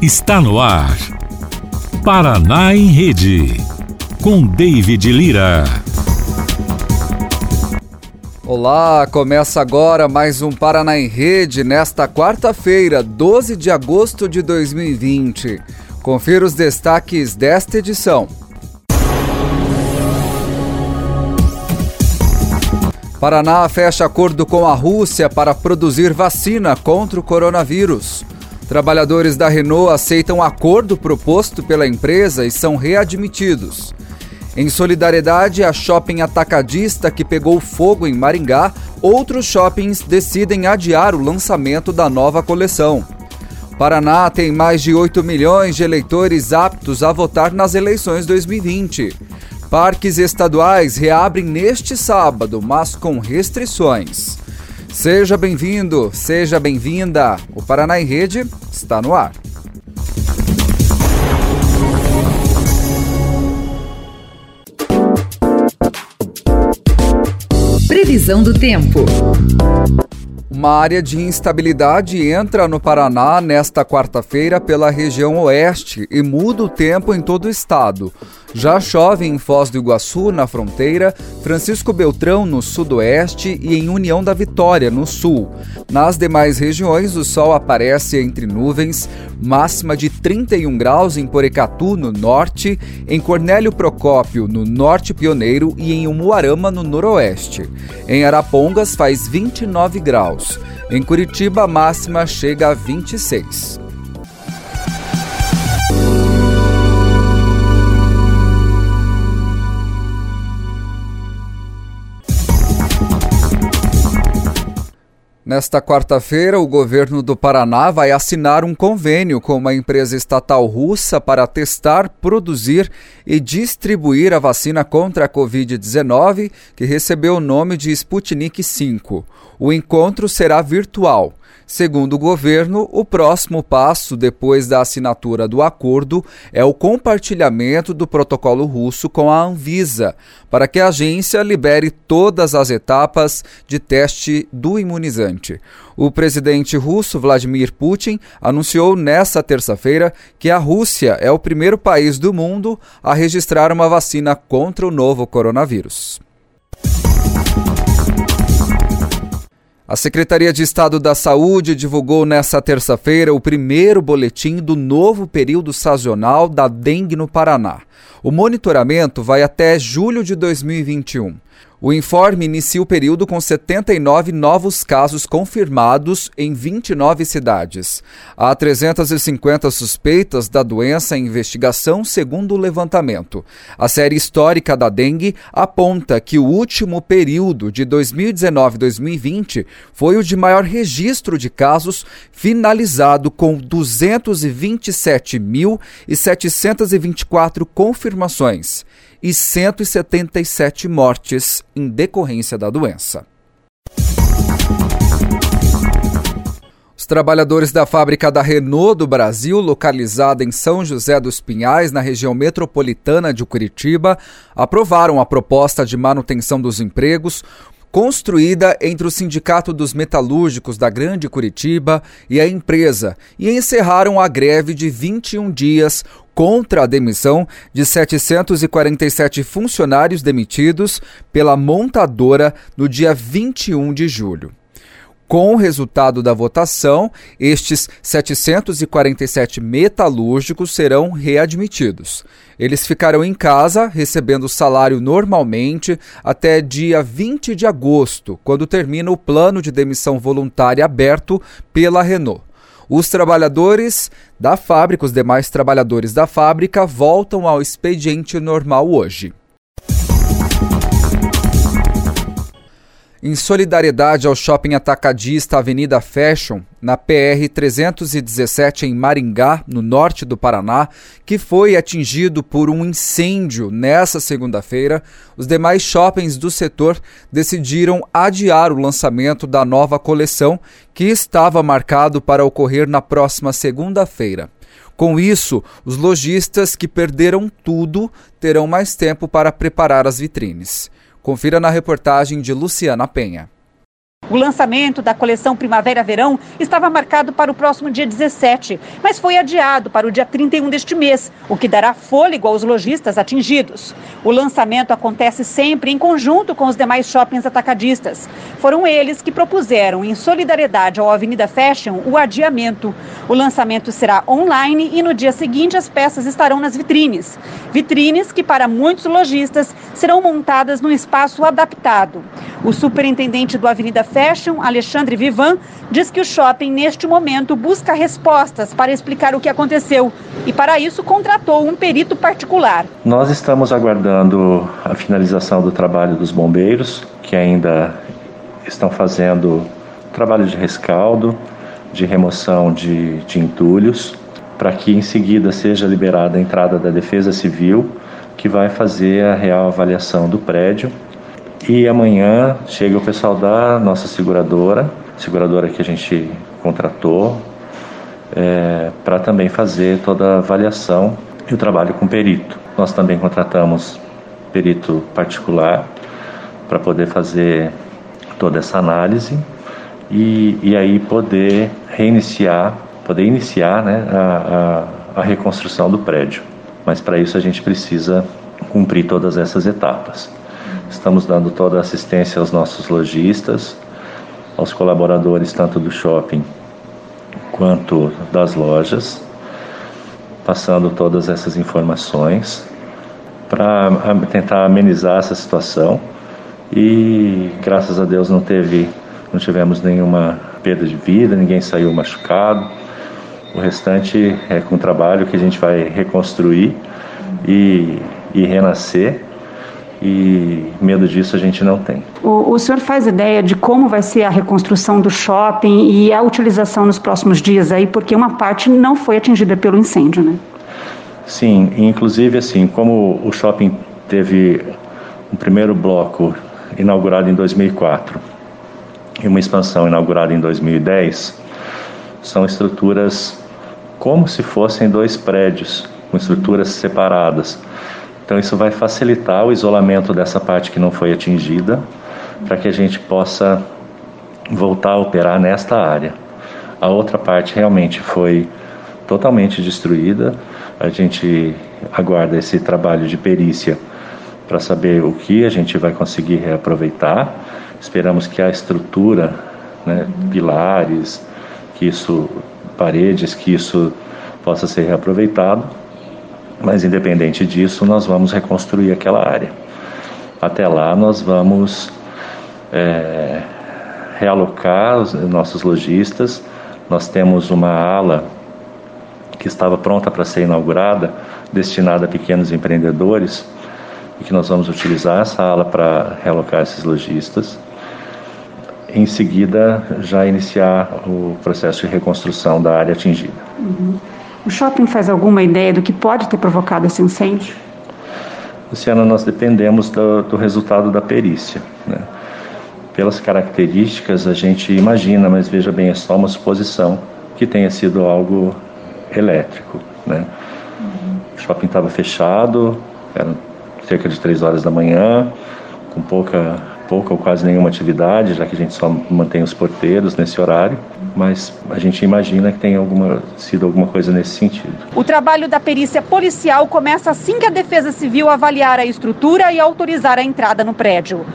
Está no ar. Paraná em Rede, com David Lira. Olá, começa agora mais um Paraná em Rede nesta quarta-feira, 12 de agosto de 2020. Confira os destaques desta edição. Paraná fecha acordo com a Rússia para produzir vacina contra o coronavírus. Trabalhadores da Renault aceitam acordo proposto pela empresa e são readmitidos. Em solidariedade à shopping atacadista que pegou fogo em Maringá, outros shoppings decidem adiar o lançamento da nova coleção. Paraná tem mais de 8 milhões de eleitores aptos a votar nas eleições 2020. Parques estaduais reabrem neste sábado, mas com restrições. Seja bem-vindo, seja bem-vinda. O Paraná em Rede está no ar. Previsão do tempo. Uma área de instabilidade entra no Paraná nesta quarta-feira pela região oeste e muda o tempo em todo o estado. Já chove em Foz do Iguaçu, na fronteira, Francisco Beltrão, no sudoeste e em União da Vitória, no sul. Nas demais regiões, o sol aparece entre nuvens, máxima de 31 graus em Porecatu, no norte, em Cornélio Procópio, no norte pioneiro e em Umuarama, no noroeste. Em Arapongas, faz 29 graus. Em Curitiba, a máxima chega a 26. Nesta quarta-feira, o governo do Paraná vai assinar um convênio com uma empresa estatal russa para testar, produzir e distribuir a vacina contra a Covid-19, que recebeu o nome de Sputnik V. O encontro será virtual. Segundo o governo, o próximo passo depois da assinatura do acordo é o compartilhamento do protocolo russo com a Anvisa, para que a agência libere todas as etapas de teste do imunizante. O presidente russo, Vladimir Putin, anunciou nesta terça-feira que a Rússia é o primeiro país do mundo a registrar uma vacina contra o novo coronavírus. A Secretaria de Estado da Saúde divulgou nesta terça-feira o primeiro boletim do novo período sazonal da dengue no Paraná. O monitoramento vai até julho de 2021. O informe inicia o período com 79 novos casos confirmados em 29 cidades. Há 350 suspeitas da doença em investigação, segundo o levantamento. A série histórica da dengue aponta que o último período de 2019-2020 foi o de maior registro de casos, finalizado com 227.724 confirmações e 177 mortes em decorrência da doença. Os trabalhadores da fábrica da Renault do Brasil, localizada em São José dos Pinhais, na região metropolitana de Curitiba, aprovaram a proposta de manutenção dos empregos construída entre o Sindicato dos Metalúrgicos da Grande Curitiba e a empresa, e encerraram a greve de 21 dias contra a demissão de 747 funcionários demitidos pela montadora no dia 21 de julho. Com o resultado da votação, estes 747 metalúrgicos serão readmitidos. Eles ficarão em casa, recebendo salário normalmente, até dia 20 de agosto, quando termina o plano de demissão voluntária aberto pela Renault. Os trabalhadores da fábrica, os demais trabalhadores da fábrica, voltam ao expediente normal hoje. Em solidariedade ao shopping atacadista Avenida Fashion, na PR-317 em Maringá, no norte do Paraná, que foi atingido por um incêndio nesta segunda-feira, os demais shoppings do setor decidiram adiar o lançamento da nova coleção, que estava marcado para ocorrer na próxima segunda-feira. Com isso, os lojistas que perderam tudo terão mais tempo para preparar as vitrines. Confira na reportagem de Luciana Penha. O lançamento da coleção Primavera-Verão estava marcado para o próximo dia 17, mas foi adiado para o dia 31 deste mês, o que dará fôlego aos lojistas atingidos. O lançamento acontece sempre em conjunto com os demais shoppings atacadistas. Foram eles que propuseram, em solidariedade ao Avenida Fashion, o adiamento. O lançamento será online e no dia seguinte as peças estarão nas vitrines. Vitrines que, para muitos lojistas, serão montadas num espaço adaptado. O superintendente do Avenida Fashion, Alexandre Vivan, diz que o shopping, neste momento, busca respostas para explicar o que aconteceu e, para isso, contratou um perito particular. Nós estamos aguardando a finalização do trabalho dos bombeiros, que ainda estão fazendo trabalho de rescaldo, de remoção de entulhos, para que em seguida seja liberada a entrada da Defesa Civil, que vai fazer a real avaliação do prédio. E amanhã chega o pessoal da nossa seguradora que a gente contratou, para também fazer toda a avaliação e o trabalho com perito. Nós também contratamos perito particular para poder fazer toda essa análise e aí poder iniciar, né, a reconstrução do prédio. Mas para isso a gente precisa cumprir todas essas etapas. Estamos dando toda a assistência aos nossos lojistas, aos colaboradores tanto do shopping quanto das lojas, passando todas essas informações para tentar amenizar essa situação. E graças a Deus não tivemos nenhuma perda de vida, ninguém saiu machucado. O restante é com o trabalho que a gente vai reconstruir e renascer. E medo disso a gente não tem. O senhor faz ideia de como vai ser a reconstrução do shopping e a utilização nos próximos dias aí, porque uma parte não foi atingida pelo incêndio, né? Sim, inclusive assim, como o shopping teve um primeiro bloco inaugurado em 2004 e uma expansão inaugurada em 2010, são estruturas como se fossem dois prédios, com estruturas separadas. Então isso vai facilitar o isolamento dessa parte que não foi atingida, para que a gente possa voltar a operar nesta área. A outra parte realmente foi totalmente destruída. A gente aguarda esse trabalho de perícia para saber o que a gente vai conseguir reaproveitar. Esperamos que a estrutura, né, pilares, paredes, que isso possa ser reaproveitado. Mas independente disso, nós vamos reconstruir aquela área. Até lá nós vamos realocar os nossos lojistas. Nós temos uma ala que estava pronta para ser inaugurada, destinada a pequenos empreendedores, e que nós vamos utilizar essa ala para realocar esses lojistas. Em seguida, já iniciar o processo de reconstrução da área atingida. Uhum. O shopping faz alguma ideia do que pode ter provocado esse incêndio? Luciana, nós dependemos do resultado da perícia, né? Pelas características a gente imagina, mas veja bem, é só uma suposição que tenha sido algo elétrico, né? O shopping estava fechado, eram cerca de 3 horas da manhã, com pouca ou quase nenhuma atividade, já que a gente só mantém os porteiros nesse horário, mas a gente imagina que tenha sido alguma coisa nesse sentido. O trabalho da perícia policial começa assim que a Defesa Civil avaliar a estrutura e autorizar a entrada no prédio.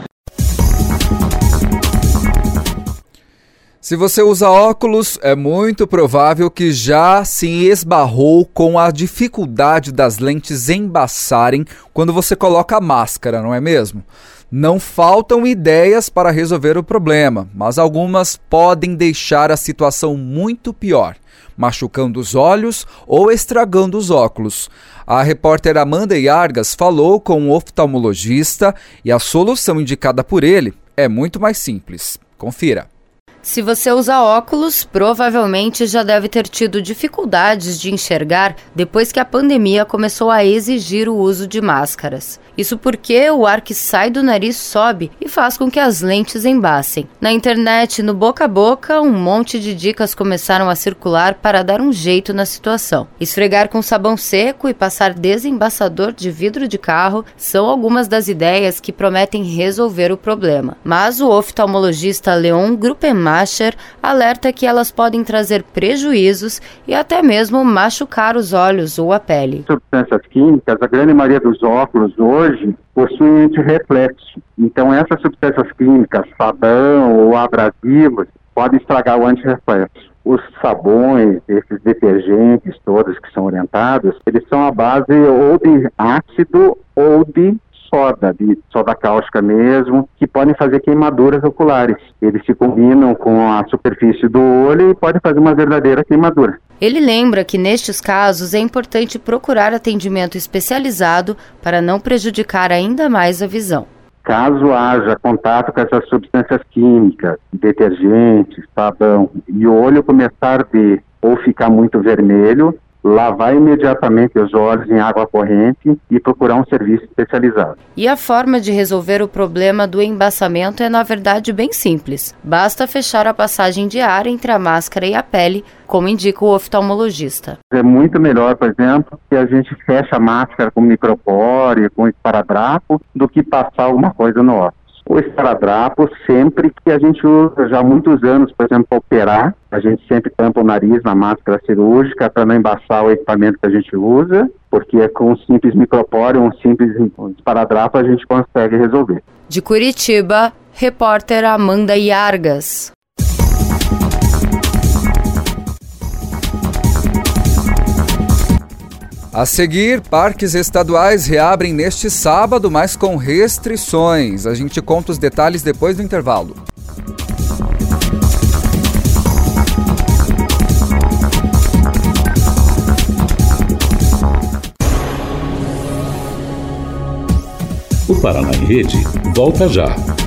Se você usa óculos, é muito provável que já se esbarrou com a dificuldade das lentes embaçarem quando você coloca a máscara, não é mesmo? Não faltam ideias para resolver o problema, mas algumas podem deixar a situação muito pior, machucando os olhos ou estragando os óculos. A repórter Amanda Iargas falou com um oftalmologista e a solução indicada por ele é muito mais simples. Confira. Se você usa óculos, provavelmente já deve ter tido dificuldades de enxergar depois que a pandemia começou a exigir o uso de máscaras. Isso porque o ar que sai do nariz sobe e faz com que as lentes embaçem. Na internet, no boca a boca, um monte de dicas começaram a circular para dar um jeito na situação. Esfregar com sabão seco e passar desembaçador de vidro de carro são algumas das ideias que prometem resolver o problema. Mas o oftalmologista Leon Gruppenmacher alerta que elas podem trazer prejuízos e até mesmo machucar os olhos ou a pele. Substâncias químicas, a grande maioria dos óculos hoje possuem antirreflexo. Então essas substâncias químicas, sabão ou abrasivos, podem estragar o antirreflexo. Os sabões, esses detergentes todos que são orientados, eles são à base ou de ácido ou de soda cáustica mesmo, que podem fazer queimaduras oculares. Eles se combinam com a superfície do olho e podem fazer uma verdadeira queimadura. Ele lembra que nestes casos é importante procurar atendimento especializado para não prejudicar ainda mais a visão. Caso haja contato com essas substâncias químicas, detergentes, sabão, e o olho começar a arder ou ficar muito vermelho, lavar imediatamente os olhos em água corrente e procurar um serviço especializado. E a forma de resolver o problema do embaçamento é, na verdade, bem simples. Basta fechar a passagem de ar entre a máscara e a pele, como indica o oftalmologista. É muito melhor, por exemplo, que a gente feche a máscara com micropore, com esparadrapo, do que passar alguma coisa no óculos. O esparadrapo, sempre que a gente usa, já há muitos anos, por exemplo, para operar, a gente sempre tampa o nariz na máscara cirúrgica para não embaçar o equipamento que a gente usa, porque com um simples micropore, um simples esparadrapo, a gente consegue resolver. De Curitiba, repórter Amanda Iargas. A seguir, parques estaduais reabrem neste sábado, mas com restrições. A gente conta os detalhes depois do intervalo. O Paraná em Rede volta já.